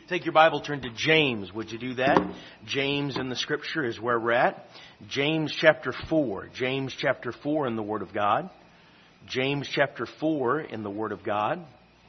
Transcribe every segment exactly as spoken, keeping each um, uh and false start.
Take your Bible, turn to James. Would you do that? James in the Scripture is where we're at. James chapter four. James chapter four in the Word of God. James chapter four in the Word of God.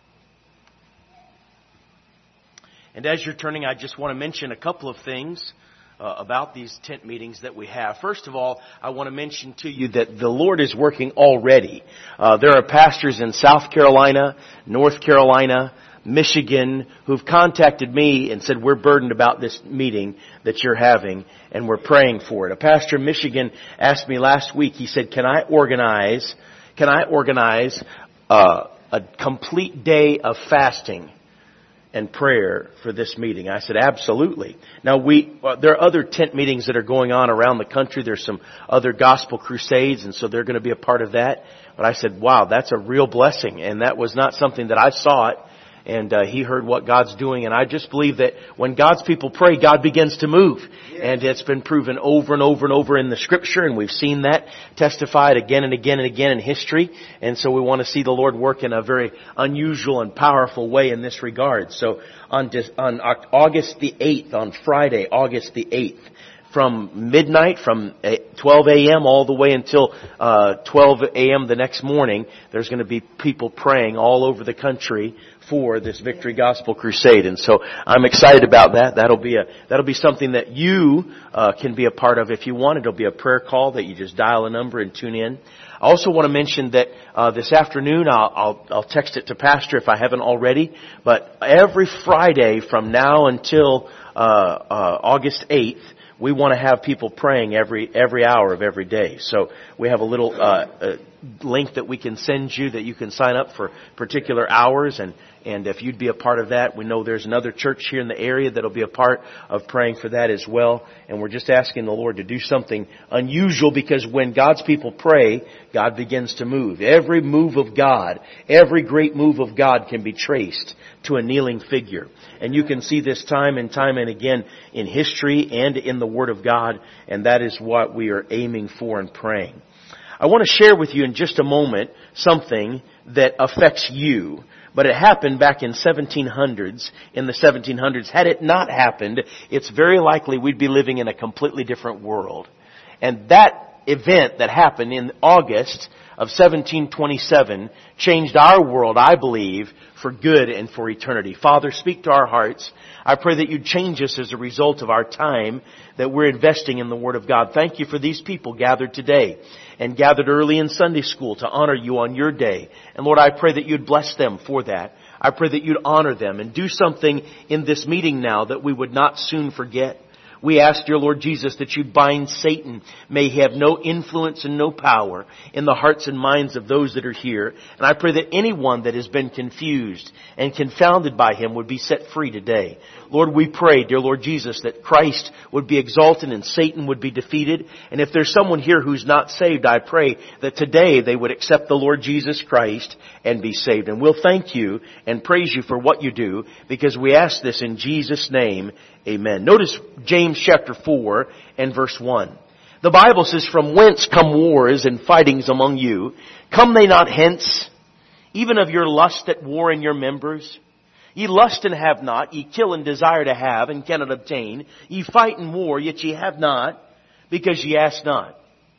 And as you're turning, I just want to mention a couple of things uh, about these tent meetings that we have. First of all, I want to mention to you that the Lord is working already. Uh, there are pastors in South Carolina, North Carolina, Michigan, who've contacted me and said, we're burdened about this meeting that you're having, and we're praying for it. A pastor in Michigan asked me last week, he said, can I organize, can I organize uh, a complete day of fasting and prayer for this meeting? I said, absolutely. Now, we uh, there are other tent meetings that are going on around the country. There's some other gospel crusades, and so they're going to be a part of that. But I said, wow, that's a real blessing, and that was not something that I saw it. And uh, he heard what God's doing. And I just believe that when God's people pray, God begins to move. Yes. And it's been proven over and over and over in the Scripture. And we've seen that testified again and again and again in history. And so we want to see the Lord work in a very unusual and powerful way in this regard. So on, on August the eighth, on Friday, August the eighth, from midnight, from twelve a.m. all the way until uh, twelve a.m. the next morning, there's going to be people praying all over the country for this Victory Gospel Crusade. And so I'm excited about that. That'll be a that'll be something that you uh, can be a part of if you want. It'll be a prayer call that you just dial a number and tune in. I also want to mention that uh, this afternoon I'll, I'll I'll text it to Pastor if I haven't already. But every Friday from now until uh, uh, August eighth, we want to have people praying every every hour of every day. So we have a little uh, uh, link that we can send you that you can sign up for particular hours. And, and if you'd be a part of that, we know there's another church here in the area that'll be a part of praying for that as well. And we're just asking the Lord to do something unusual, because when God's people pray, God begins to move. Every move of God, every great move of God can be traced to a kneeling figure. And you can see this time and time and again in history and in the Word of God. And that is what we are aiming for and praying. I want to share with you in just a moment something that affects you. But it happened back in seventeen hundreds, in the seventeen hundreds. Had it not happened, it's very likely we'd be living in a completely different world. And that event that happened in August of seventeen twenty-seven changed our world, I believe, for good and for eternity. Father, speak to our hearts. I pray that you'd change us as a result of our time that we're investing in the Word of God. Thank you for these people gathered today and gathered early in Sunday school to honor you on your day. And Lord, I pray that you'd bless them for that. I pray that you'd honor them and do something in this meeting now that we would not soon forget. We ask, dear Lord Jesus, that you'd bind Satan. May he have no influence and no power in the hearts and minds of those that are here. And I pray that anyone that has been confused and confounded by him would be set free today. Lord, we pray, dear Lord Jesus, that Christ would be exalted and Satan would be defeated. And if there's someone here who's not saved, I pray that today they would accept the Lord Jesus Christ and be saved. And we'll thank you and praise you for what you do, because we ask this in Jesus' name. Amen. Notice James chapter four and verse one. The Bible says, from whence come wars and fightings among you? Come they not hence? Even of your lust at war in your members? Ye lust and have not, ye kill and desire to have and cannot obtain. Ye fight in war, yet ye have not, because ye ask not.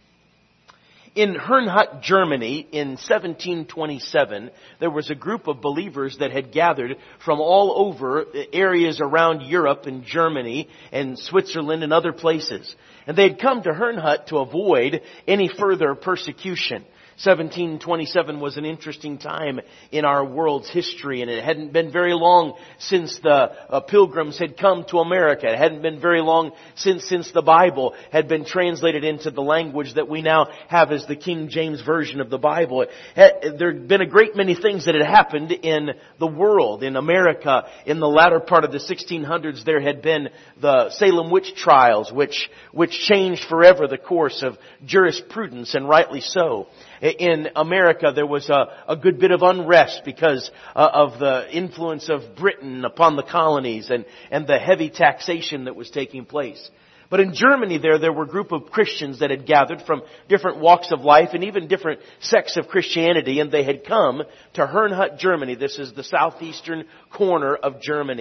In Herrnhut, Germany, in seventeen twenty-seven, there was a group of believers that had gathered from all over areas around Europe and Germany and Switzerland and other places. And they had come to Herrnhut to avoid any further persecution. seventeen twenty-seven was an interesting time in our world's history, and it hadn't been very long since the uh, pilgrims had come to America. It hadn't been very long since since the Bible had been translated into the language that we now have as the King James Version of the Bible. Had, there had been a great many things that had happened in the world. In America, in the latter part of the sixteen hundreds, there had been the Salem witch trials, which which changed forever the course of jurisprudence, and rightly so. In America, there was a, a good bit of unrest because uh, of the influence of Britain upon the colonies and, and the heavy taxation that was taking place. But in Germany there, there were a group of Christians that had gathered from different walks of life and even different sects of Christianity, and they had come to Herrnhut, Germany. This is the southeastern corner of Germany.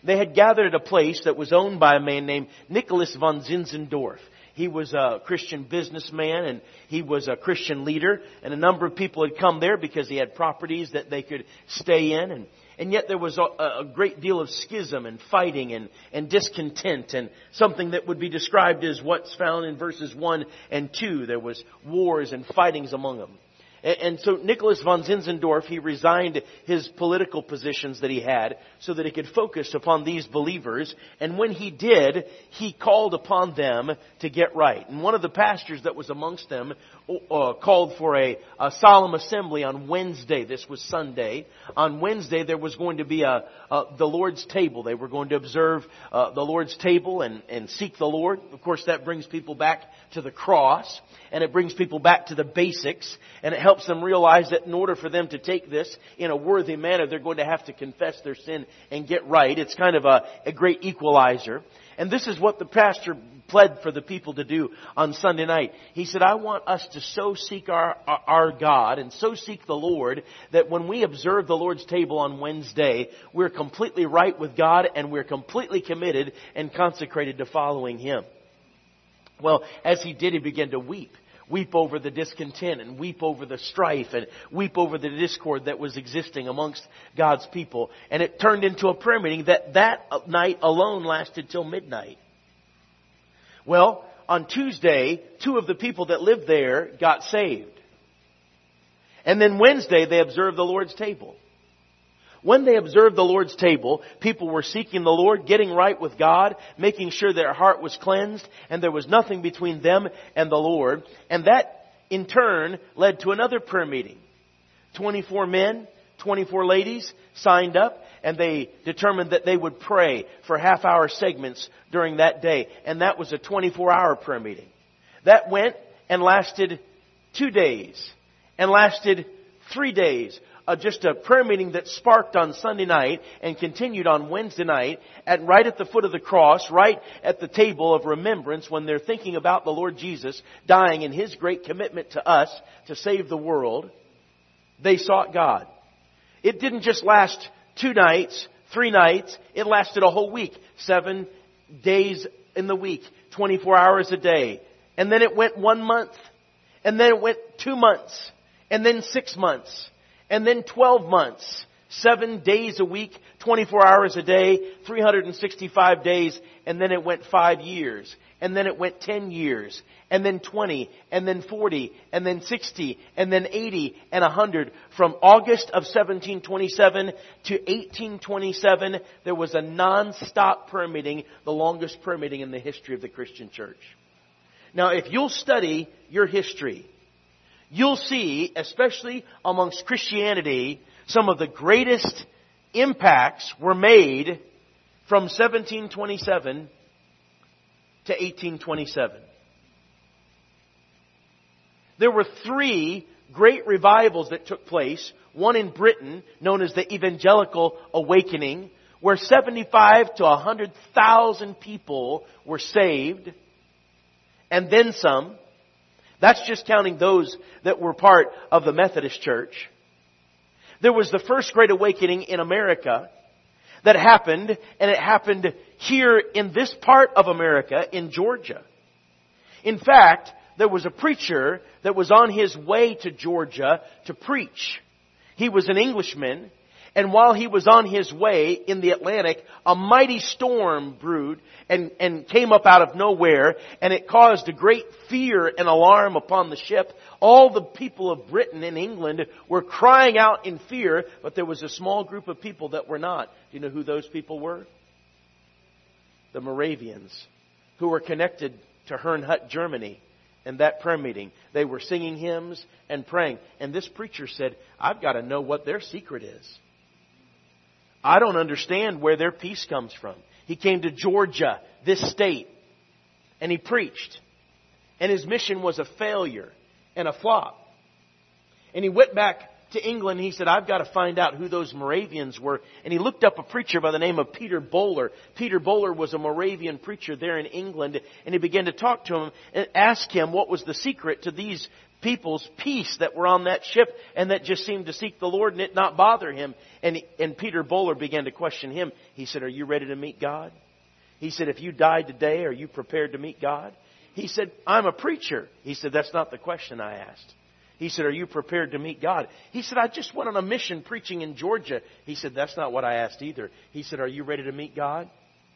They had gathered at a place that was owned by a man named Nicholas von Zinzendorf. He was a Christian businessman and he was a Christian leader. And a number of people had come there because he had properties that they could stay in. And, and yet there was a, a great deal of schism and fighting and, and discontent and something that would be described as what's found in verses one and two. There was wars and fightings among them. And so Nicholas von Zinzendorf, he resigned his political positions that he had so that he could focus upon these believers. And when he did, he called upon them to get right. And one of the pastors that was amongst them uh, called for a, a solemn assembly on Wednesday. This was Sunday. On Wednesday, there was going to be a, a the Lord's table. They were going to observe uh, the Lord's table and, and seek the Lord. Of course, that brings people back to the cross. And it brings people back to the basics. And it helps them realize that in order for them to take this in a worthy manner, they're going to have to confess their sin and get right. It's kind of a, a great equalizer. And this is what the pastor pled for the people to do on Sunday night. He said, I want us to so seek our, our, our God and so seek the Lord that when we observe the Lord's table on Wednesday, we're completely right with God and we're completely committed and consecrated to following Him. Well, as he did, he began to weep. Weep over the discontent and weep over the strife and weep over the discord that was existing amongst God's people. And it turned into a prayer meeting that that night alone lasted till midnight. Well, on Tuesday, two of the people that lived there got saved. And then Wednesday, they observed the Lord's table. When they observed the Lord's table, people were seeking the Lord, getting right with God, making sure their heart was cleansed, and there was nothing between them and the Lord. And that, in turn, led to another prayer meeting. twenty-four men, twenty-four ladies signed up, and they determined that they would pray for half-hour segments during that day. And that was a twenty-four hour prayer meeting. That went and lasted two days, and lasted three days. Uh, just a prayer meeting that sparked on Sunday night and continued on Wednesday night at right at the foot of the cross, right at the table of remembrance when they're thinking about the Lord Jesus dying in His great commitment to us to save the world. They sought God. It didn't just last two nights, three nights. It lasted a whole week, seven days in the week, twenty-four hours a day. And then it went one month. And then it went two months. And then six months. And then twelve months, seven days a week, twenty-four hours a day, three hundred sixty-five days. And then it went five years. And then it went ten years. And then twenty. And then forty. And then sixty. And then eighty. And one hundred. From August of seventeen twenty-seven to eighteen twenty-seven, there was a non-stop prayer meeting, the longest prayer meeting in the history of the Christian church. Now, if you'll study your history, you'll see, especially amongst Christianity, some of the greatest impacts were made from seventeen twenty-seven to eighteen twenty-seven. There were three great revivals that took place. One in Britain, known as the Evangelical Awakening, where seventy-five to one hundred thousand people were saved, and then some. That's just counting those that were part of the Methodist Church. There was the first Great Awakening in America that happened, and it happened here in this part of America, in Georgia. In fact, there was a preacher that was on his way to Georgia to preach. He was an Englishman, and while he was on his way in the Atlantic, a mighty storm brewed and, and came up out of nowhere, and it caused a great fear and alarm upon the ship. All the people of Britain and England were crying out in fear, but there was a small group of people that were not. Do you know who those people were? The Moravians, who were connected to Herrnhut, Germany. In that prayer meeting, they were singing hymns and praying. And this preacher said, I've got to know what their secret is. I don't understand where their peace comes from. He came to Georgia, this state, and he preached. And his mission was a failure and a flop. And he went back to England and he said, I've got to find out who those Moravians were. And he looked up a preacher by the name of Peter Böhler. Peter Böhler was a Moravian preacher there in England. And he began to talk to him and ask him what was the secret to these people's peace that were on that ship and that just seemed to seek the Lord and it not bother him. And, and Peter Bowler began to question him. He said, are you ready to meet God? He said, if you died today, are you prepared to meet God? He said, I'm a preacher. He said, that's not the question I asked. He said, are you prepared to meet God? He said, I just went on a mission preaching in Georgia. He said, that's not what I asked either. He said, are you ready to meet God?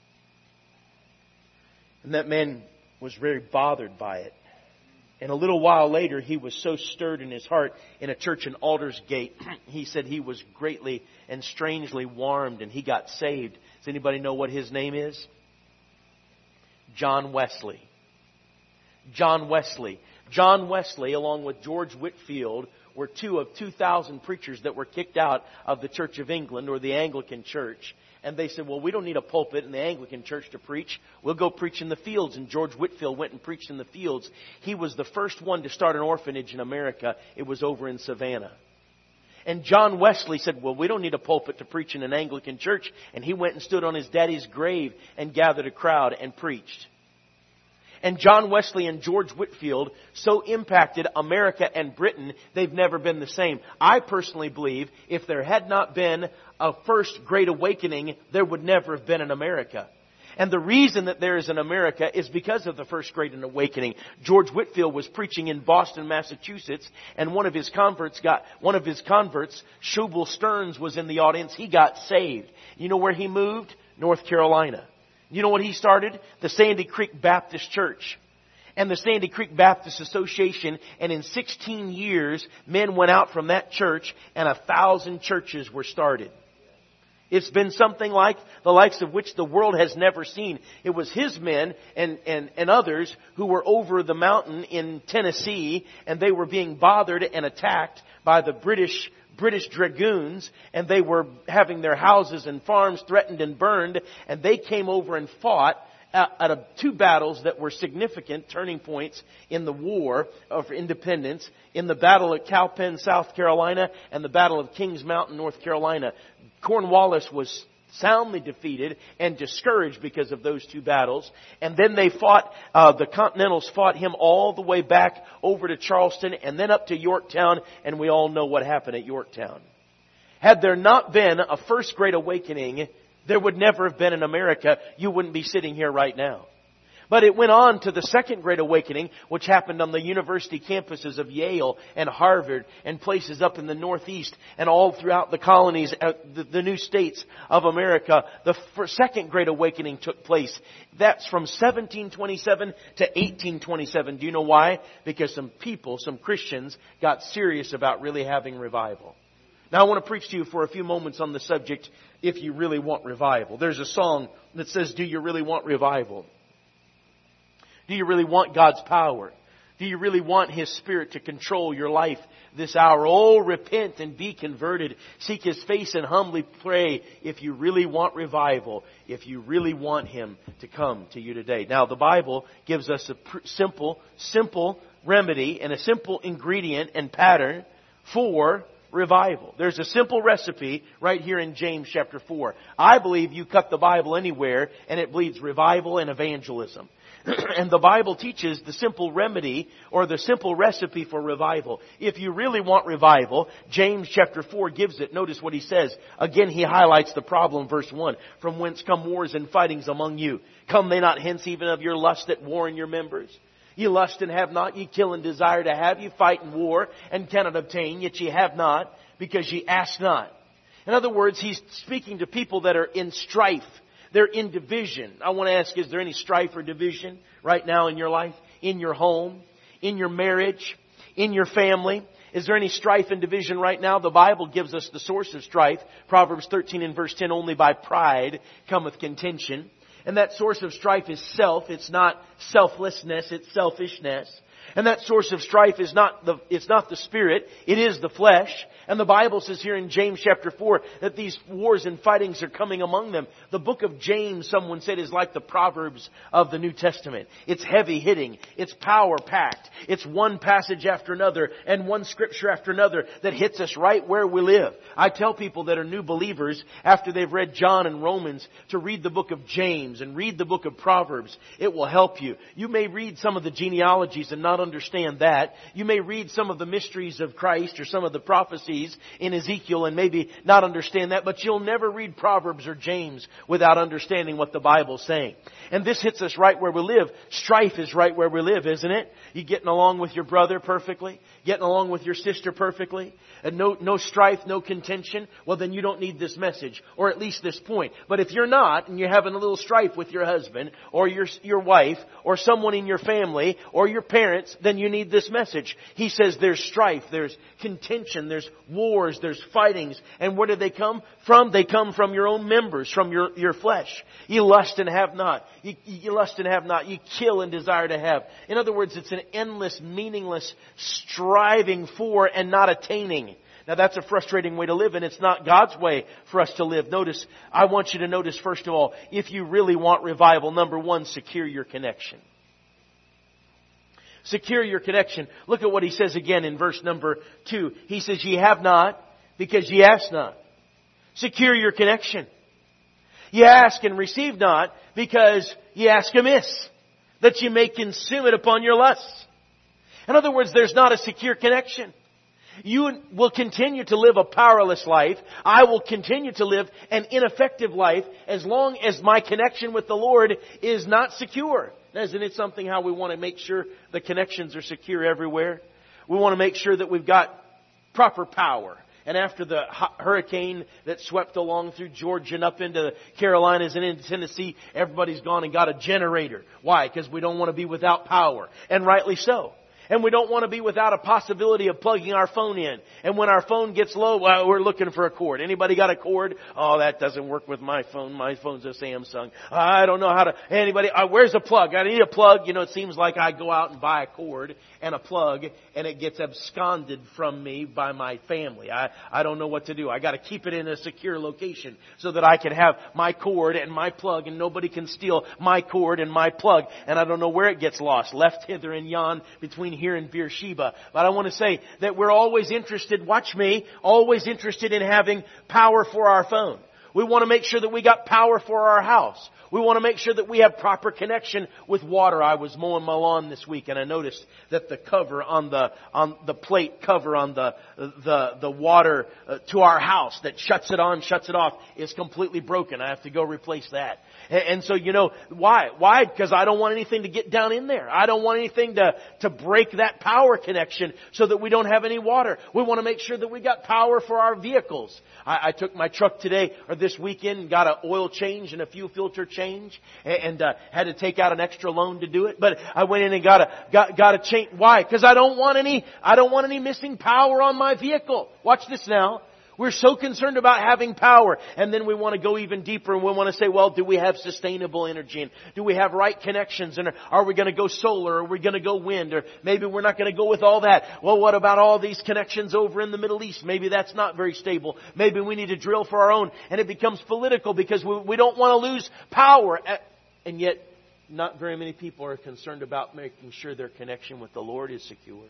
And that man was very bothered by it. And a little while later, he was so stirred in his heart in a church in Aldersgate. He said he was greatly and strangely warmed and he got saved. Does anybody know what his name is? John Wesley. John Wesley. John Wesley, along with George Whitefield, were two of two thousand preachers that were kicked out of the Church of England or the Anglican Church. And they said, well, we don't need a pulpit in the Anglican Church to preach. We'll go preach in the fields. And George Whitefield went and preached in the fields. He was the first one to start an orphanage in America. It was over in Savannah. And John Wesley said, well, we don't need a pulpit to preach in an Anglican church. And he went and stood on his daddy's grave and gathered a crowd and preached. And John Wesley and George Whitefield so impacted America and Britain, they've never been the same. I personally believe if there had not been a first Great Awakening, there would never have been an America. And the reason that there is an America is because of the first Great Awakening. George Whitefield was preaching in Boston, Massachusetts, and one of his converts got, one of his converts, Shubal Stearns, was in the audience. He got saved. You know where he moved? North Carolina. You know what he started? The Sandy Creek Baptist Church. And the Sandy Creek Baptist Association. And in sixteen years, men went out from that church and a thousand churches were started. It's been something like the likes of which the world has never seen. It was his men and, and, and others who were over the mountain in Tennessee, and they were being bothered and attacked by the British British dragoons, and they were having their houses and farms threatened and burned, and they came over and fought out of two battles that were significant turning points in the war of independence, in the Battle of Cowpen, South Carolina, and the Battle of Kings Mountain, North Carolina. Cornwallis was soundly defeated and discouraged because of those two battles. And then they fought, uh, the Continentals fought him all the way back over to Charleston and then up to Yorktown, and we all know what happened at Yorktown. Had there not been a first Great Awakening, there would never have been an America. You wouldn't be sitting here right now. But it went on to the Second Great Awakening, which happened on the university campuses of Yale and Harvard and places up in the Northeast and all throughout the colonies, uh, the, the new states of America. The first, Second Great Awakening took place. That's from seventeen twenty-seven to eighteen twenty-seven. Do you know why? Because some people, some Christians, got serious about really having revival. Now I want to preach to you for a few moments on the subject, if you really want revival. There's a song that says, do you really want revival? Do you really want God's power? Do you really want His Spirit to control your life this hour? Oh, repent and be converted. Seek His face and humbly pray if you really want revival, if you really want Him to come to you today. Now, the Bible gives us a pr- simple, simple remedy and a simple ingredient and pattern for revival. There's a simple recipe right here in James chapter four. I believe you cut the Bible anywhere and it bleeds revival and evangelism. And the Bible teaches the simple remedy or the simple recipe for revival. If you really want revival, James chapter four gives it. Notice what he says. Again, he highlights the problem, verse one. From whence come wars and fightings among you? Come they not hence even of your lust that war in your members? Ye lust and have not, ye kill and desire to have, ye fight and war and cannot obtain, yet ye have not, because ye ask not. In other words, he's speaking to people that are in strife. They're in division. I want to ask, is there any strife or division right now in your life? In your home? In your marriage? In your family? Is there any strife and division right now? The Bible gives us the source of strife. Proverbs thirteen and verse ten, only by pride cometh contention. And that source of strife is self. It's not selflessness, it's selfishness. And that source of strife is not the, it's not the spirit, it is the flesh. And the Bible says here in James chapter four that these wars and fightings are coming among them. The book of James, someone said, is like the Proverbs of the New Testament. It's heavy hitting. It's power packed. It's one passage after another and one scripture after another that hits us right where we live. I tell people that are new believers after they've read John and Romans to read the book of James and read the book of Proverbs. It will help you. You may read some of the genealogies and not not understand that. You may read some of the mysteries of Christ or some of the prophecies in Ezekiel and maybe not understand that, but you'll never read Proverbs or James without understanding what the Bible's saying. And this hits us right where we live. Strife is right where we live, isn't it? You getting along with your brother perfectly? Getting along with your sister perfectly? And no, no strife, no contention? Well, then you don't need this message, or at least this point. But if you're not, and you're having a little strife with your husband, or your, your wife, or someone in your family, or your parents, then you need this message. He says there's strife, there's contention, there's wars, there's fightings. And where do they come from? They come from your own members, from your, your flesh. You lust and have not. You, you lust and have not. You kill and desire to have. In other words, it's an endless, meaningless striving for and not attaining. Now that's a frustrating way to live, and it's not God's way for us to live. Notice, I want you to notice first of all, if you really want revival, number one, secure your connection. Secure your connection. Look at what he says again in verse number two. He says, ye have not because ye ask not. Secure your connection. Ye ask and receive not because ye ask amiss, that ye may consume it upon your lusts. In other words, there's not a secure connection. You will continue to live a powerless life. I will continue to live an ineffective life as long as my connection with the Lord is not secure. Isn't it something how we want to make sure the connections are secure everywhere? We want to make sure that we've got proper power. And after the hurricane that swept along through Georgia and up into the Carolinas and into Tennessee, everybody's gone and got a generator. Why? Because we don't want to be without power. And rightly so. And we don't want to be without a possibility of plugging our phone in. And when our phone gets low, well, we're looking for a cord. Anybody got a cord? Oh, that doesn't work with my phone. My phone's a Samsung. I don't know how to... Anybody? Uh, where's a plug? I need a plug. You know, it seems like I go out and buy a cord and a plug, and it gets absconded from me by my family. I, I don't know what to do. I got to keep it in a secure location so that I can have my cord and my plug, and nobody can steal my cord and my plug. And I don't know where it gets lost. Left hither and yon between here in Beersheba. But I want to say that we're always interested, watch me, always interested in having power for our phone. We want to make sure that we got power for our house. We want to make sure that we have proper connection with water. I was mowing my lawn this week and I noticed that the cover on the on the plate cover on the the the water uh, to our house that shuts it on, shuts it off is completely broken. I have to go replace that. And, and so, you know, why? Why? Because I don't want anything to get down in there. I don't want anything to to break that power connection so that we don't have any water. We want to make sure that we got power for our vehicles. I, I took my truck today or this weekend and got an oil change and a fuel filter change. Change and uh, had to take out an extra loan to do it. But I went in and got a got got a change. Why? Because I don't want any I don't want any missing power on my vehicle. Watch this now. We're so concerned about having power, and then we want to go even deeper, and we want to say, well, do we have sustainable energy? And do we have right connections? And are we going to go solar? Or are we going to go wind? Or maybe we're not going to go with all that. Well, what about all these connections over in the Middle East? Maybe that's not very stable. Maybe we need to drill for our own. And it becomes political because we, we don't want to lose power. And yet, not very many people are concerned about making sure their connection with the Lord is secure.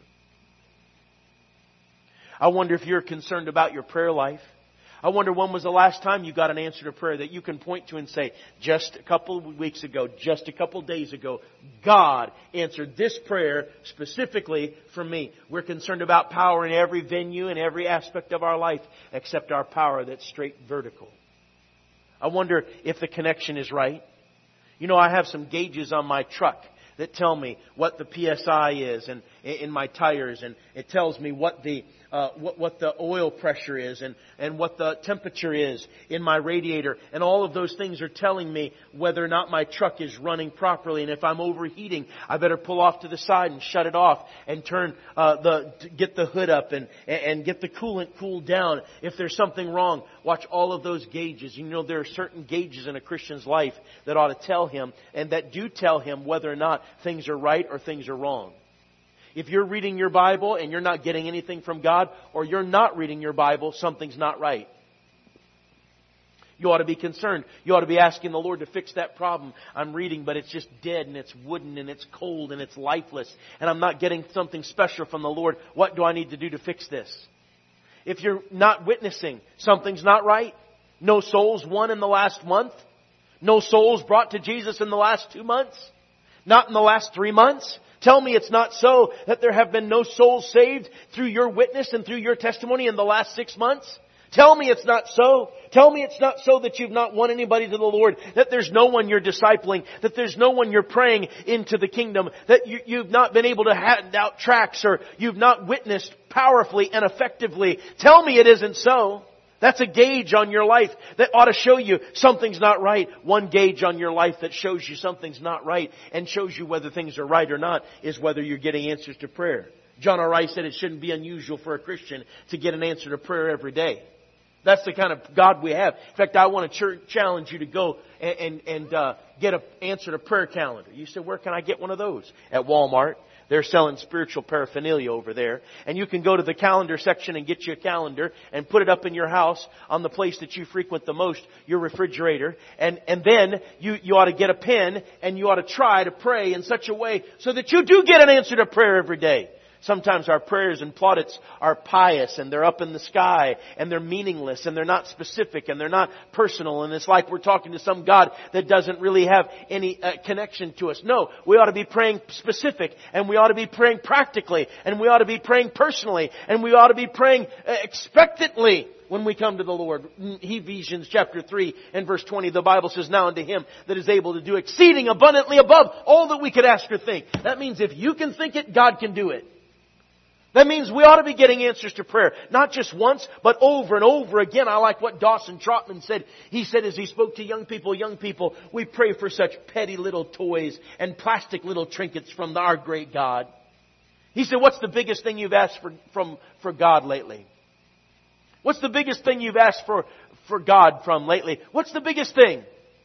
I wonder if you're concerned about your prayer life. I wonder when was the last time you got an answer to prayer that you can point to and say, just a couple of weeks ago, just a couple of days ago, God answered this prayer specifically for me. We're concerned about power in every venue and every aspect of our life except our power that's straight vertical. I wonder if the connection is right. You know, I have some gauges on my truck that tell me what the P S I is and in my tires, and it tells me what the uh, what, what the oil pressure is and, and what the temperature is in my radiator. And all of those things are telling me whether or not my truck is running properly. And if I'm overheating, I better pull off to the side and shut it off and turn uh, the get the hood up and and get the coolant cooled down. If there's something wrong, watch all of those gauges. You know, there are certain gauges in a Christian's life that ought to tell him and that do tell him whether or not things are right or things are wrong. If you're reading your Bible and you're not getting anything from God, or you're not reading your Bible, something's not right. You ought to be concerned. You ought to be asking the Lord to fix that problem. I'm reading, but it's just dead and it's wooden and it's cold and it's lifeless. And I'm not getting something special from the Lord. What do I need to do to fix this? If you're not witnessing, something's not right. No souls won in the last month. No souls brought to Jesus in the last two months. Not in the last three months. Tell me it's not so that there have been no souls saved through your witness and through your testimony in the last six months. Tell me it's not so. Tell me it's not so that you've not won anybody to the Lord, that there's no one you're discipling, that there's no one you're praying into the kingdom, that you, you've not been able to hand out tracts or you've not witnessed powerfully and effectively. Tell me it isn't so. That's a gauge on your life that ought to show you something's not right. One gauge on your life that shows you something's not right and shows you whether things are right or not is whether you're getting answers to prayer. John R. Rice said it shouldn't be unusual for a Christian to get an answer to prayer every day. That's the kind of God we have. In fact, I want to challenge you to go and, and, and uh, get an answer to prayer calendar. You say, where can I get one of those? At Walmart. They're selling spiritual paraphernalia over there. And you can go to the calendar section and get you a calendar and put it up in your house on the place that you frequent the most, your refrigerator. And, and then you, you ought to get a pen and you ought to try to pray in such a way so that you do get an answer to prayer every day. Sometimes our prayers and plaudits are pious and they're up in the sky and they're meaningless and they're not specific and they're not personal, and it's like we're talking to some God that doesn't really have any uh, connection to us. No, we ought to be praying specific, and we ought to be praying practically, and we ought to be praying personally, and we ought to be praying uh, expectantly when we come to the Lord. Ephesians chapter three and verse twenty, the Bible says, now unto Him that is able to do exceeding abundantly above all that we could ask or think. That means if you can think it, God can do it. That means we ought to be getting answers to prayer. Not just once, but over and over again. I like what Dawson Trotman said. He said as he spoke to young people, young people, we pray for such petty little toys and plastic little trinkets from our great God. He said, what's the biggest thing you've asked for, from, for God lately? What's the biggest thing you've asked for, for God from lately? What's the biggest thing?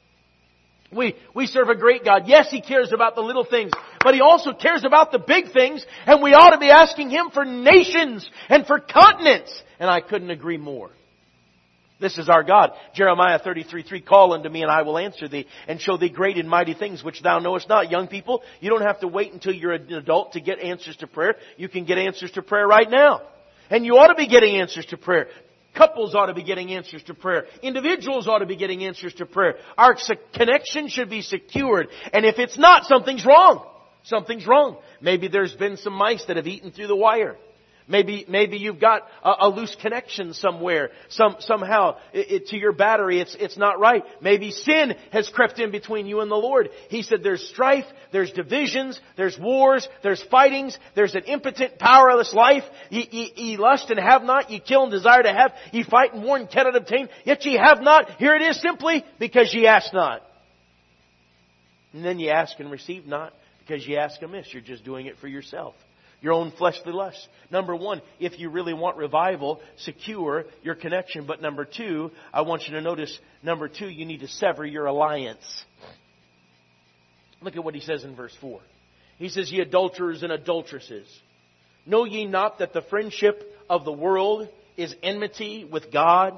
We, we serve a great God. Yes, He cares about the little things, but He also cares about the big things, and we ought to be asking Him for nations and for continents. And I couldn't agree more. This is our God. Jeremiah thirty-three three, call unto me and I will answer thee and show thee great and mighty things which thou knowest not. Young people, you don't have to wait until you're an adult to get answers to prayer. You can get answers to prayer right now. And you ought to be getting answers to prayer. Couples ought to be getting answers to prayer. Individuals ought to be getting answers to prayer. Our connection should be secured. And if it's not, something's wrong. Something's wrong. Maybe there's been some mice that have eaten through the wire. Maybe, maybe you've got a, a loose connection somewhere. Some, somehow, it, it, to your battery, it's, it's not right. Maybe sin has crept in between you and the Lord. He said there's strife, there's divisions, there's wars, there's fightings, there's an impotent, powerless life. Ye, ye, ye lust and have not, ye kill and desire to have, ye fight and war and cannot obtain, yet ye have not. Here it is simply, because ye ask not. And then ye ask and receive not, because ye ask amiss. You're just doing it for yourself. Your own fleshly lusts. Number one, if you really want revival, secure your connection. But number two, I want you to notice, number two, you need to sever your alliance. Look at what he says in verse four. He says, ye adulterers and adulteresses, know ye not that the friendship of the world is enmity with God?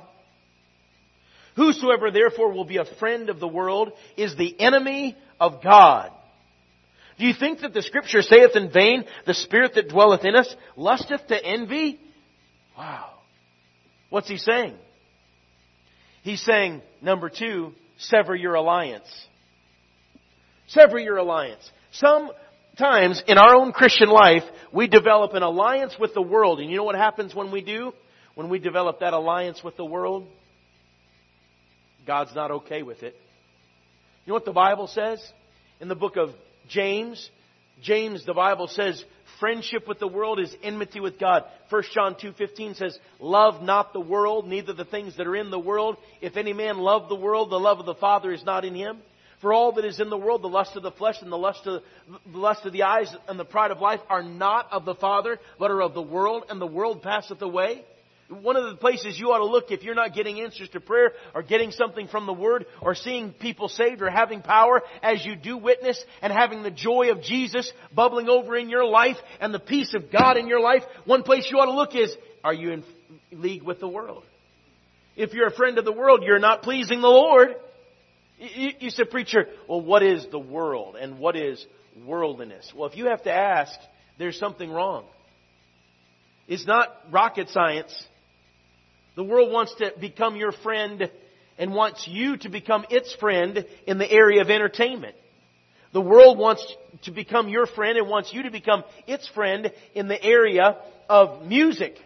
Whosoever therefore will be a friend of the world is the enemy of God. Do you think that the Scripture saith in vain, the Spirit that dwelleth in us lusteth to envy? Wow. What's he saying? He's saying, number two, sever your alliance. Sever your alliance. Sometimes in our own Christian life, we develop an alliance with the world. And you know what happens when we do? When we develop that alliance with the world? God's not okay with it. You know what the Bible says? In the book of James, James, the Bible says, friendship with the world is enmity with God. First John two fifteen says, love not the world, neither the things that are in the world. If any man love the world, the love of the Father is not in him. For all that is in the world, the lust of the flesh and the lust of the lust of the eyes and the pride of life are not of the Father, but are of the world, and the world passeth away. One of the places you ought to look if you're not getting answers to prayer or getting something from the Word or seeing people saved or having power as you do witness and having the joy of Jesus bubbling over in your life and the peace of God in your life, one place you ought to look is, are you in league with the world? If you're a friend of the world, you're not pleasing the Lord. You, you said, preacher, well, what is the world and what is worldliness? Well, if you have to ask, there's something wrong. It's not rocket science. The world wants to become your friend and wants you to become its friend in the area of entertainment. The world wants to become your friend and wants you to become its friend in the area of music.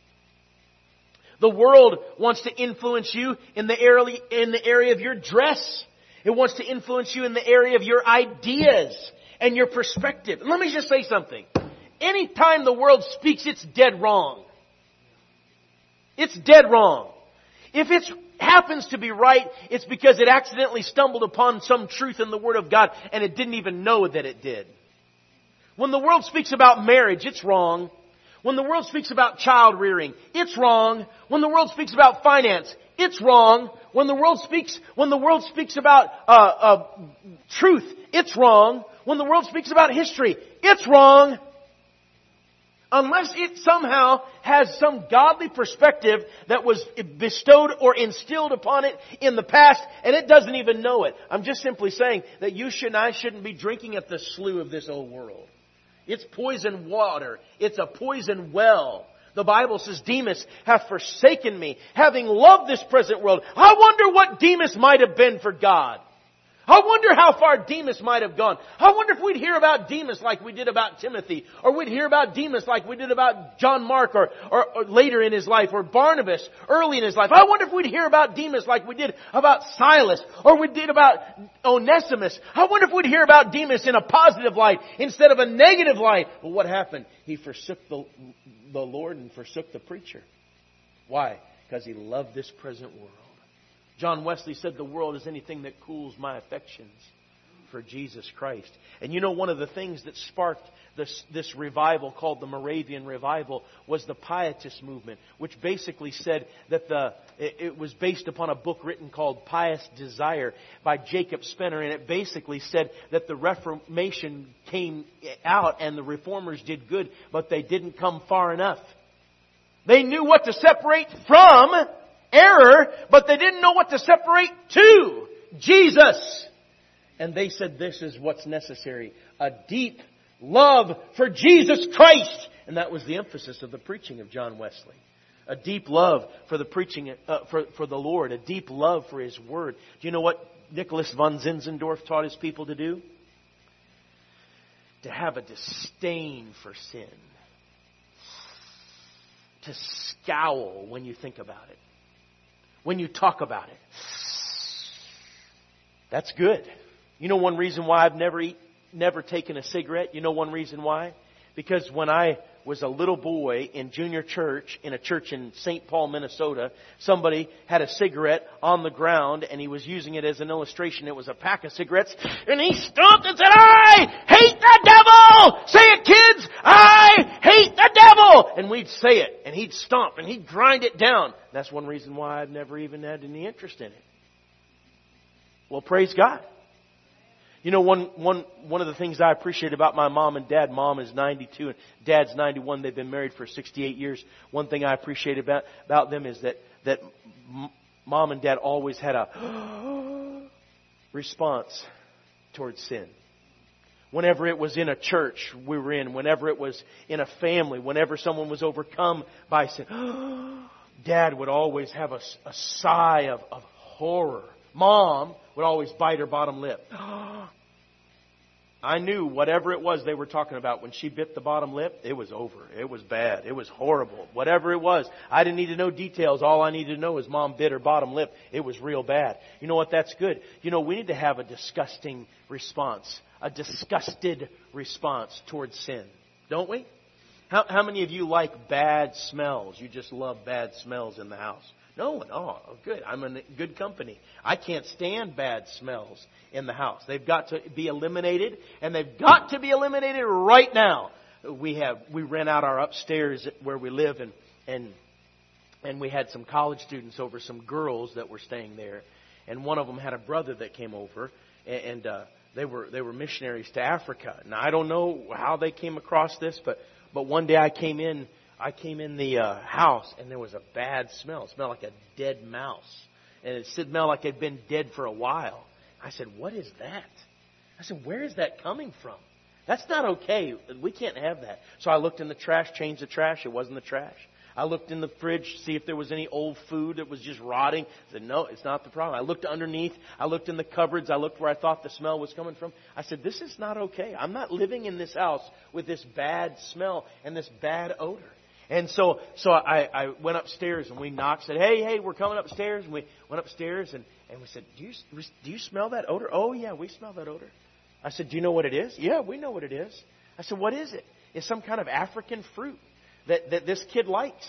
The world wants to influence you in the area, in the area of your dress. It wants to influence you in the area of your ideas and your perspective. And let me just say something. Anytime the world speaks, it's dead wrong. It's dead wrong. If it happens to be right, it's because it accidentally stumbled upon some truth in the Word of God and it didn't even know that it did. When the world speaks about marriage, it's wrong. When the world speaks about child rearing, it's wrong. When the world speaks about finance, it's wrong. When the world speaks, when the world speaks about uh, uh, truth, it's wrong. When the world speaks about history, it's wrong. Unless it somehow has some godly perspective that was bestowed or instilled upon it in the past, and it doesn't even know it. I'm just simply saying that you should and I shouldn't be drinking at the slough of this old world. It's poison water. It's a poison well. The Bible says, Demas hath forsaken me, having loved this present world. I wonder what Demas might have been for God. I wonder how far Demas might have gone. I wonder if we'd hear about Demas like we did about Timothy, or we'd hear about Demas like we did about John Mark, or, or, or later in his life, or Barnabas early in his life. I wonder if we'd hear about Demas like we did about Silas, or we did about Onesimus. I wonder if we'd hear about Demas in a positive light instead of a negative light. Well, what happened? He forsook the, the Lord and forsook the preacher. Why? Because he loved this present world. John Wesley said the world is anything that cools my affections for Jesus Christ. And you know, one of the things that sparked this, this revival called the Moravian Revival was the Pietist movement, which basically said that the it, it was based upon a book written called Pious Desire by Jacob Spener. And it basically said that the Reformation came out and the Reformers did good, but they didn't come far enough. They knew what to separate from error, but they didn't know what to separate to Jesus. And they said this is what's necessary. A deep love for Jesus Christ. And that was the emphasis of the preaching of John Wesley. A deep love for the preaching, uh, for, for the Lord. A deep love for His Word. Do you know what Nicholas von Zinzendorf taught his people to do? To have a disdain for sin. To scowl when you think about it. When you talk about it. That's good. You know one reason why I've never eat, never taken a cigarette? You know one reason why? Because when I was a little boy in junior church, in a church in Saint Paul, Minnesota, somebody had a cigarette on the ground and he was using it as an illustration. It was a pack of cigarettes and he stomped and said, I hate the devil! Say it, kids! I hate the devil! And we'd say it and he'd stomp and he'd grind it down. That's one reason why I've never even had any interest in it. Well, praise God. You know, one, one, one of the things I appreciate about my mom and dad, mom is ninety-two and dad's ninety-one. They've been married for sixty-eight years. One thing I appreciate about, about them is that, that mom and dad always had a response towards sin. Whenever it was in a church we were in, whenever it was in a family, whenever someone was overcome by sin, Dad would always have a, a sigh of, of horror. Mom would always bite her bottom lip. I knew whatever it was they were talking about. When she bit the bottom lip, it was over. It was bad. It was horrible. Whatever it was, I didn't need to know details. All I needed to know is Mom bit her bottom lip. It was real bad. You know what? That's good. You know, we need to have a disgusting response. A disgusted response towards sin. Don't we? How, how many of you like bad smells? You just love bad smells in the house. No one. Oh, good. I'm in good company. I can't stand bad smells in the house. They've got to be eliminated, and they've got to be eliminated right now. We have we rent out our upstairs where we live, and and and we had some college students over, some girls that were staying there, and one of them had a brother that came over, and, and uh, they were they were missionaries to Africa. Now I don't know how they came across this, but but one day I came in. I came in the uh, house and there was a bad smell. It smelled like a dead mouse. And it smelled like it had been dead for a while. I said, what is that? I said, where is that coming from? That's not okay. We can't have that. So I looked in the trash, changed the trash. It wasn't the trash. I looked in the fridge to see if there was any old food that was just rotting. I said, no, it's not the problem. I looked underneath. I looked in the cupboards. I looked where I thought the smell was coming from. I said, this is not okay. I'm not living in this house with this bad smell and this bad odor. And so so I, I went upstairs and we knocked, said, hey, hey, we're coming upstairs. And we went upstairs and, and we said, do you, do you smell that odor? Oh, yeah, we smell that odor. I said, do you know what it is? Yeah, we know what it is. I said, what is it? It's some kind of African fruit that, that this kid likes.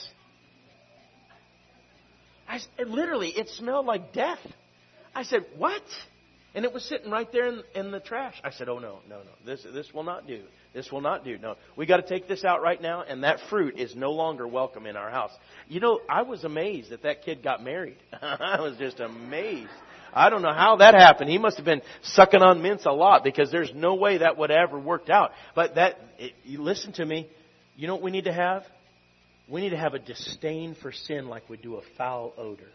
I said, literally, it smelled like death. I said, what? And it was sitting right there in, in the trash. I said, oh, no, no, no. This, this will not do. This will not do. No, we got to take this out right now. And that fruit is no longer welcome in our house. You know, I was amazed that that kid got married. I was just amazed. I don't know how that happened. He must have been sucking on mints a lot because there's no way that would have ever worked out. But that, it, you listen to me. You know what we need to have? We need to have a disdain for sin like we do a foul odor.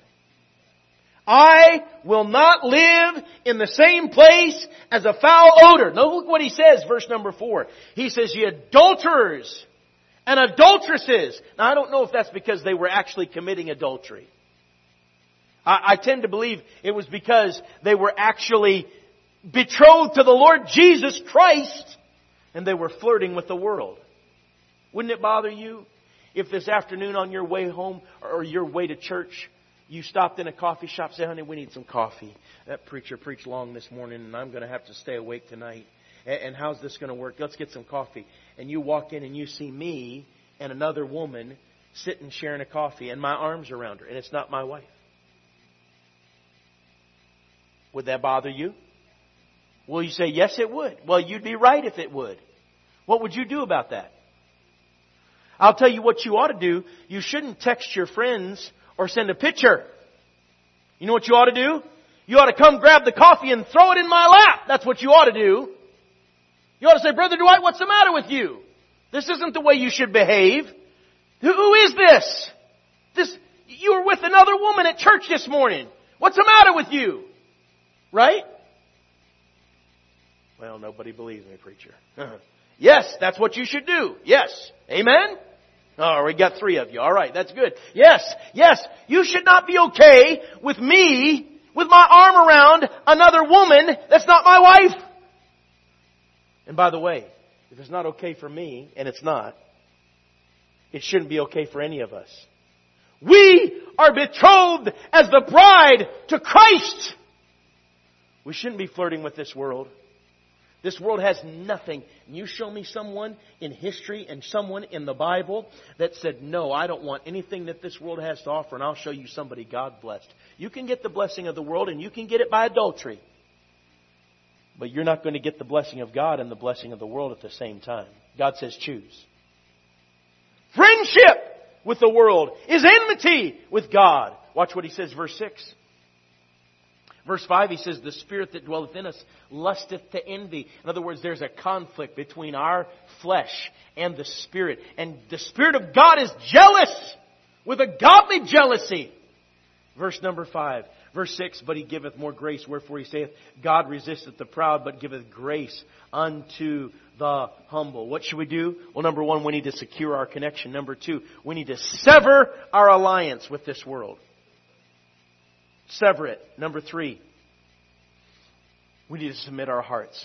I will not live in the same place as a foul odor. Now look what he says, verse number four. He says, ye adulterers and adulteresses. Now I don't know if that's because they were actually committing adultery. I, I tend to believe it was because they were actually betrothed to the Lord Jesus Christ and they were flirting with the world. Wouldn't it bother you if this afternoon on your way home or your way to church, you stopped in a coffee shop, say, honey, we need some coffee. That preacher preached long this morning and I'm going to have to stay awake tonight. And how's this going to work? Let's get some coffee. And you walk in and you see me and another woman sitting sharing a coffee and my arms around her. And it's not my wife. Would that bother you? Well, you say, yes, it would. Well, you'd be right if it would. What would you do about that? I'll tell you what you ought to do. You shouldn't text your friends or send a picture. You know what you ought to do? You ought to come grab the coffee and throw it in my lap. That's what you ought to do. You ought to say, Brother Dwight, what's the matter with you? This isn't the way you should behave. Who, who is this? This, you were with another woman at church this morning. What's the matter with you? Right? Well, nobody believes me, preacher. Yes, that's what you should do. Yes. Amen? Oh, we got three of you. All right, that's good. Yes, yes. You should not be okay with me, with my arm around another woman that's not my wife. And by the way, if it's not okay for me, and it's not, it shouldn't be okay for any of us. We are betrothed as the bride to Christ. We shouldn't be flirting with this world. This world has nothing. You show me someone in history and someone in the Bible that said, no, I don't want anything that this world has to offer, and I'll show you somebody God blessed. You can get the blessing of the world and you can get it by adultery. But you're not going to get the blessing of God and the blessing of the world at the same time. God says choose. Friendship with the world is enmity with God. Watch what He says, verse six. Verse five, He says, the spirit that dwelleth in us lusteth to envy. In other words, there's a conflict between our flesh and the Spirit. And the Spirit of God is jealous with a godly jealousy. Verse number five. Verse six, but He giveth more grace. Wherefore He saith, God resisteth the proud, but giveth grace unto the humble. What should we do? Well, number one, we need to secure our connection. Number two, we need to sever our alliance with this world. Sever it. Number three, we need to submit our hearts.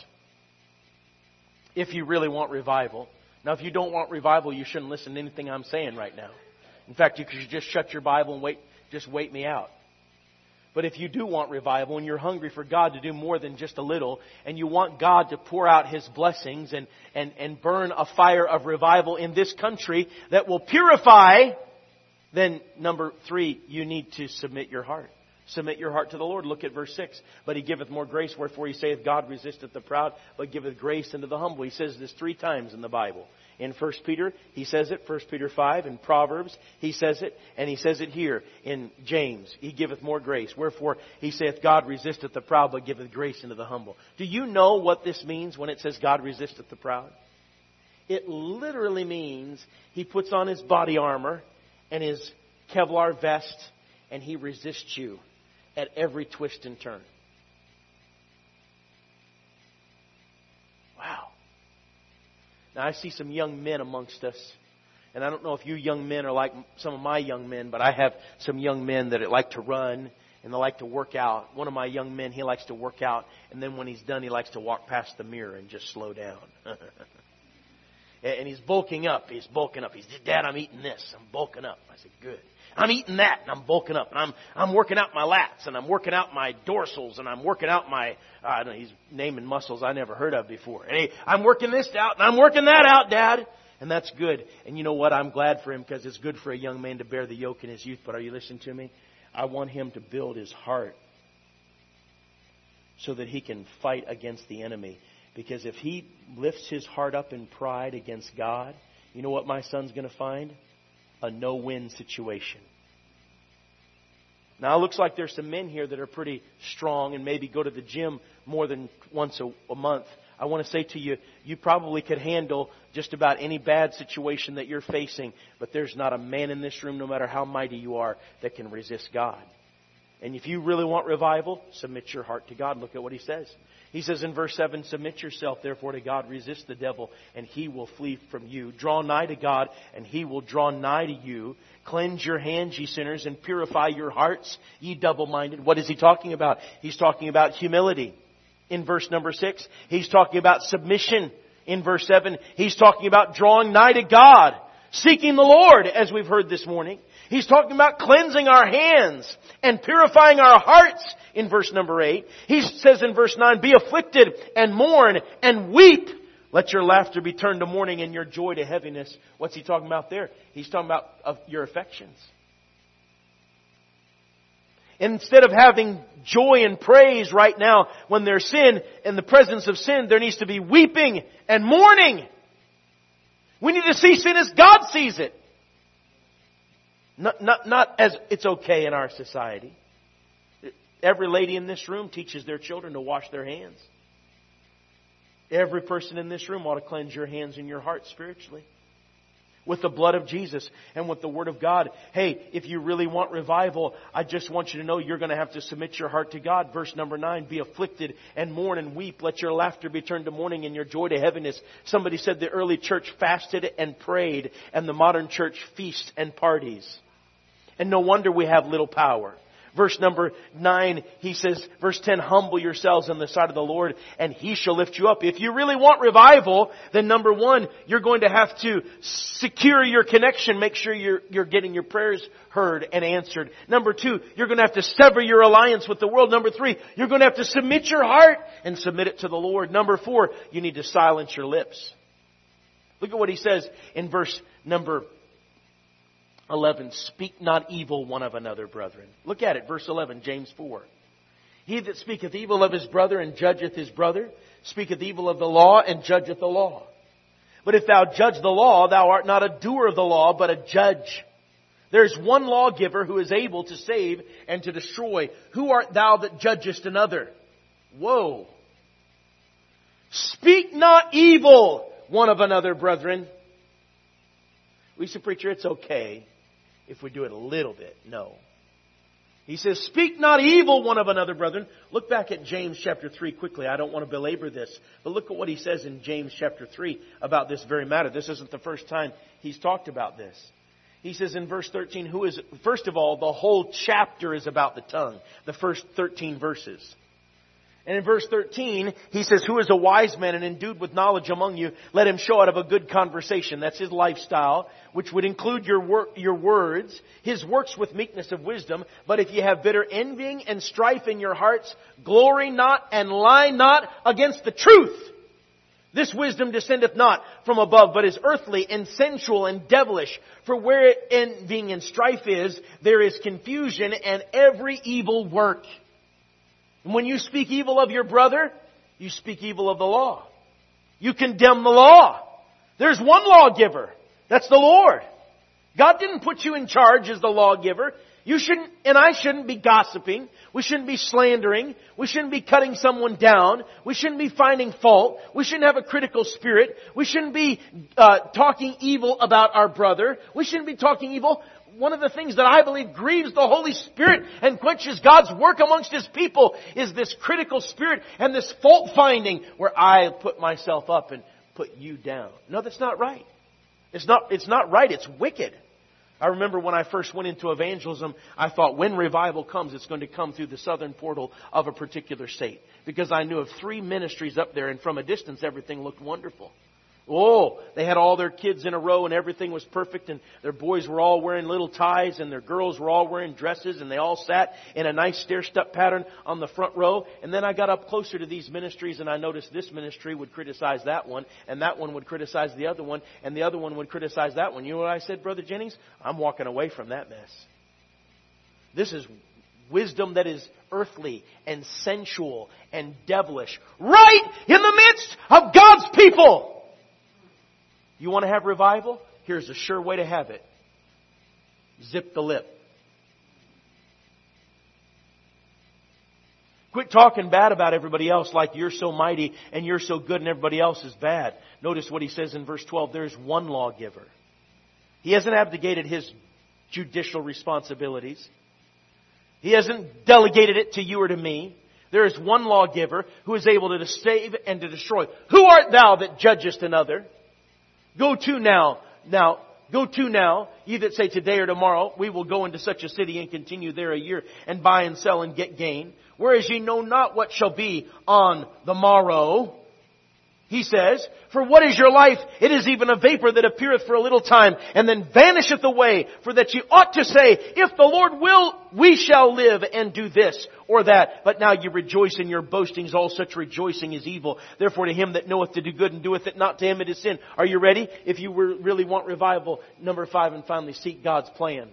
If you really want revival. Now, if you don't want revival, you shouldn't listen to anything I'm saying right now. In fact, you should just shut your Bible and wait, just wait me out. But if you do want revival and you're hungry for God to do more than just a little, and you want God to pour out His blessings and, and, and burn a fire of revival in this country that will purify, then number three, you need to submit your heart. Submit your heart to the Lord. Look at verse six. But He giveth more grace, wherefore He saith, God resisteth the proud, but giveth grace unto the humble. He says this three times in the Bible. In First Peter, He says it. First Peter five. In Proverbs, He says it. And He says it here in James. He giveth more grace. Wherefore He saith, God resisteth the proud, but giveth grace unto the humble. Do you know what this means when it says God resisteth the proud? It literally means He puts on His body armor and His Kevlar vest, and He resists you at every twist and turn. Wow. Now I see some young men amongst us. And I don't know if you young men are like some of my young men, but I have some young men that like to run and they like to work out. One of my young men, he likes to work out, and then when he's done, he likes to walk past the mirror and just slow down. And he's bulking up. He's bulking up. He's, Dad, I'm eating this. I'm bulking up. I said, good. I'm eating that, and I'm bulking up. And I'm I'm working out my lats, and I'm working out my dorsals, and I'm working out my, uh, I don't know, he's naming muscles I never heard of before. And he, I'm working this out, and I'm working that out, Dad. And that's good. And you know what? I'm glad for him because it's good for a young man to bear the yoke in his youth. But are you listening to me? I want him to build his heart so that he can fight against the enemy. Because if he lifts his heart up in pride against God, you know what my son's going to find? A no-win situation. Now, it looks like there's some men here that are pretty strong and maybe go to the gym more than once a, a month. I want to say to you, you probably could handle just about any bad situation that you're facing, but there's not a man in this room, no matter how mighty you are, that can resist God. And if you really want revival, submit your heart to God. Look at what He says. He says in verse seven, submit yourself therefore to God, resist the devil, and he will flee from you. Draw nigh to God, and He will draw nigh to you. Cleanse your hands, ye sinners, and purify your hearts, ye double-minded. What is He talking about? He's talking about humility. In verse number six, He's talking about submission. In verse seven, He's talking about drawing nigh to God, seeking the Lord, as we've heard this morning. He's talking about cleansing our hands and purifying our hearts in verse number eight. He says in verse nine, be afflicted and mourn and weep. Let your laughter be turned to mourning and your joy to heaviness. What's He talking about there? He's talking about of your affections. Instead of having joy and praise right now when there's sin, in the presence of sin, there needs to be weeping and mourning. We need to see sin as God sees it. Not, not, not as it's okay in our society. Every lady in this room teaches their children to wash their hands. Every person in this room ought to cleanse your hands and your heart spiritually with the blood of Jesus and with the Word of God. Hey, if you really want revival, I just want you to know you're going to have to submit your heart to God. Verse number nine, be afflicted and mourn and weep. Let your laughter be turned to mourning and your joy to heaviness. Somebody said the early church fasted and prayed, and the modern church feasts and parties. And no wonder we have little power. Verse number nine, he says, verse ten, humble yourselves in the sight of the Lord, and He shall lift you up. If you really want revival, then number one, you're going to have to secure your connection. Make sure you're, you're getting your prayers heard and answered. Number two, you're going to have to sever your alliance with the world. Number three, you're going to have to submit your heart and submit it to the Lord. Number four, you need to silence your lips. Look at what he says in verse number eleven, speak not evil one of another, brethren. Look at it, verse eleven, James four. He that speaketh evil of his brother and judgeth his brother, speaketh evil of the law and judgeth the law. But if thou judge the law, thou art not a doer of the law, but a judge. There is one lawgiver who is able to save and to destroy. Who art thou that judgest another? Whoa. Speak not evil one of another, brethren. We say, preacher, it's okay if we do it a little bit. No. He says, speak not evil one of another, brethren. Look back at James chapter three quickly. I don't want to belabor this. But look at what he says in James chapter three about this very matter. This isn't the first time he's talked about this. He says in verse thirteen, who is, first of all, the whole chapter is about the tongue. The first thirteen verses. And in verse thirteen, he says, who is a wise man and endued with knowledge among you? Let him show out of a good conversation. That's his lifestyle, which would include your work, your words, his works with meekness of wisdom. But if you have bitter envying and strife in your hearts, glory not and lie not against the truth. This wisdom descendeth not from above, but is earthly and sensual and devilish. For where envying and strife is, there is confusion and every evil work. When you speak evil of your brother, you speak evil of the law. You condemn the law. There's one lawgiver. That's the Lord. God didn't put you in charge as the lawgiver. You shouldn't, and I shouldn't be gossiping. We shouldn't be slandering. We shouldn't be cutting someone down. We shouldn't be finding fault. We shouldn't have a critical spirit. We shouldn't be uh, talking evil about our brother. We shouldn't be talking evil. One of the things that I believe grieves the Holy Spirit and quenches God's work amongst His people is this critical spirit and this fault finding where I put myself up and put you down. No, that's not right. It's not, it's not right. It's wicked. I remember when I first went into evangelism, I thought when revival comes, it's going to come through the southern portal of a particular state. Because I knew of three ministries up there, and from a distance, everything looked wonderful. Oh, they had all their kids in a row and everything was perfect, and their boys were all wearing little ties and their girls were all wearing dresses, and they all sat in a nice stair-step pattern on the front row. And then I got up closer to these ministries and I noticed this ministry would criticize that one, and that one would criticize the other one, and the other one would criticize that one. You know what I said, Brother Jennings? I'm walking away from that mess. This is wisdom that is earthly and sensual and devilish, right in the midst of God's people. You want to have revival? Here's a sure way to have it. Zip the lip. Quit talking bad about everybody else like you're so mighty and you're so good and everybody else is bad. Notice what he says in verse twelve. There's one lawgiver. He hasn't abdicated his judicial responsibilities. He hasn't delegated it to you or to me. There is one lawgiver who is able to save and to destroy. Who art thou that judgest another? Go to now, now, go to now, ye that say today or tomorrow, we will go into such a city and continue there a year and buy and sell and get gain. Whereas ye know not what shall be on the morrow. He says, for what is your life? It is even a vapor that appeareth for a little time and then vanisheth away. For that ye ought to say, if the Lord will, we shall live and do this or that. But now ye rejoice in your boastings. All such rejoicing is evil. Therefore to him that knoweth to do good and doeth it not, to him it is sin. Are you ready? If you really want revival, number five, and finally, seek God's plan.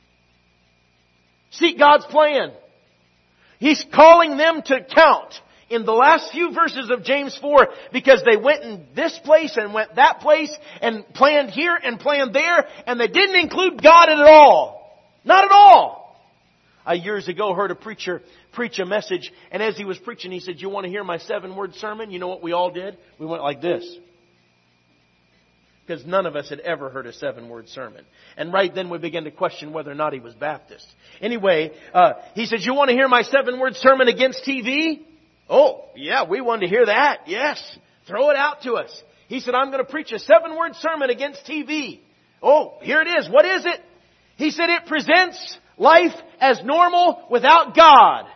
Seek God's plan. He's calling them to account in the last few verses of James four, because they went in this place and went that place and planned here and planned there, and they didn't include God in it all. Not at all. I years ago heard a preacher preach a message, and as he was preaching, he said, you want to hear my seven-word sermon? You know what we all did? We went like this. Because none of us had ever heard a seven-word sermon. And right then we began to question whether or not he was Baptist. Anyway, uh, he said, you want to hear my seven-word sermon against T V? Oh, yeah, we wanted to hear that. Yes. Throw it out to us. He said, I'm going to preach a seven-word sermon against T V. Oh, here it is. What is it? He said, it presents life as normal without God.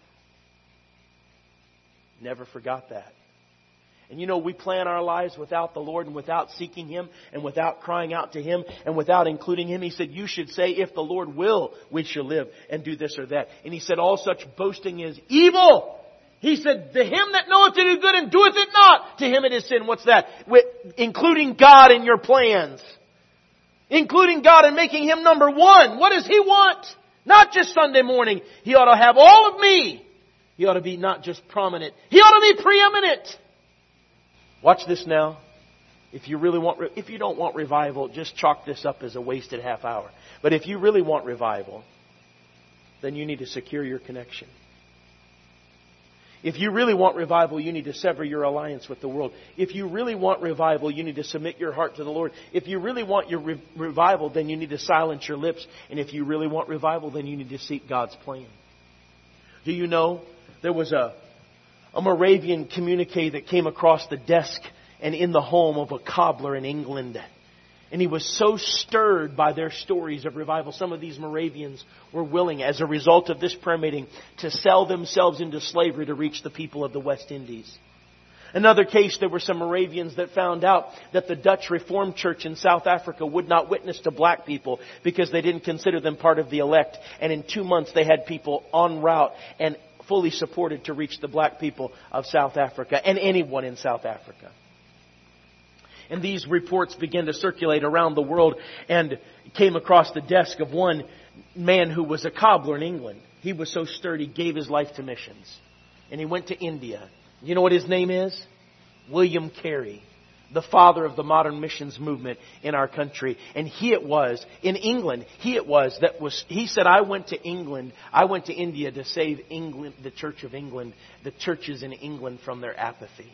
Never forgot that. And you know, we plan our lives without the Lord and without seeking Him and without crying out to Him and without including Him. He said, you should say, if the Lord will, we shall live and do this or that. And He said, all such boasting is evil. He said, to him that knoweth to do good and doeth it not, to him it is sin. What's that? With, including God in your plans. Including God and making Him number one. What does He want? Not just Sunday morning. He ought to have all of me. He ought to be not just prominent. He ought to be preeminent. Watch this now. If you really want, if you don't want revival, just chalk this up as a wasted half hour. But if you really want revival, then you need to secure your connection. If you really want revival, you need to sever your alliance with the world. If you really want revival, you need to submit your heart to the Lord. If you really want your re- revival, then you need to silence your lips. And if you really want revival, then you need to seek God's plan. Do you know there was a, a Moravian communique that came across the desk and in the home of a cobbler in England? And he was so stirred by their stories of revival. Some of these Moravians were willing, as a result of this prayer meeting, to sell themselves into slavery to reach the people of the West Indies. Another case, there were some Moravians that found out that the Dutch Reformed Church in South Africa would not witness to black people because they didn't consider them part of the elect. And in two months they had people en route and fully supported to reach the black people of South Africa and anyone in South Africa. And these reports began to circulate around the world and came across the desk of one man who was a cobbler in England. He was so stirred, he gave his life to missions. And he went to India. You know what his name is? William Carey, the father of the modern missions movement in our country. And he it was, in England, he it was that was, he said, I went to England, I went to India to save England, the Church of England, the churches in England from their apathy.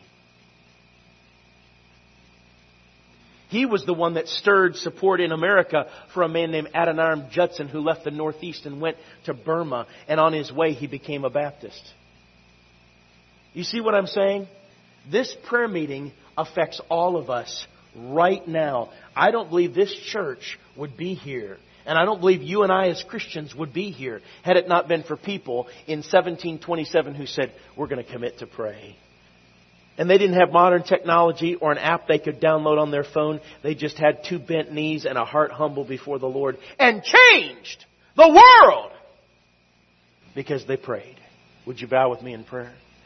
He was the one that stirred support in America for a man named Adoniram Judson, who left the Northeast and went to Burma. And on his way, he became a Baptist. You see what I'm saying? This prayer meeting affects all of us right now. I don't believe this church would be here. And I don't believe you and I as Christians would be here had it not been for people in seventeen twenty-seven who said, we're going to commit to pray. And they didn't have modern technology or an app they could download on their phone. They just had two bent knees and a heart humble before the Lord and changed the world because they prayed. Would you bow with me in prayer?